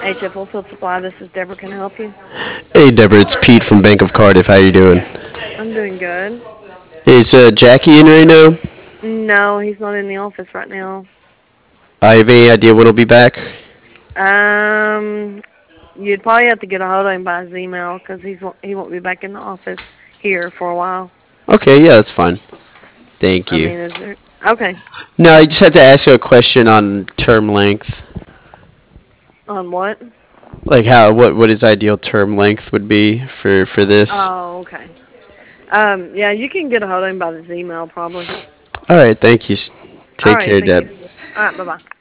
HF Field Supply. This is Deborah. Can I help you? Hey Deborah, it's Pete from Bank of Cardiff. How you doing? I'm doing good. Is Jackie in right now? No, he's not in the office right now. I have any idea when he'll be back? Um, you'd probably have to get a hold of him by his email because he won't be back in the office here for a while. Okay, yeah, that's fine. Thank I you. mean, is there? Okay. No, I just had to ask you a question on term length. On what? Like what his ideal term length would be for this. Oh, okay. Yeah, you can get a hold of him by his email probably. All right, thank you. All Take right. care, Thank Deb. you. All right. Bye bye.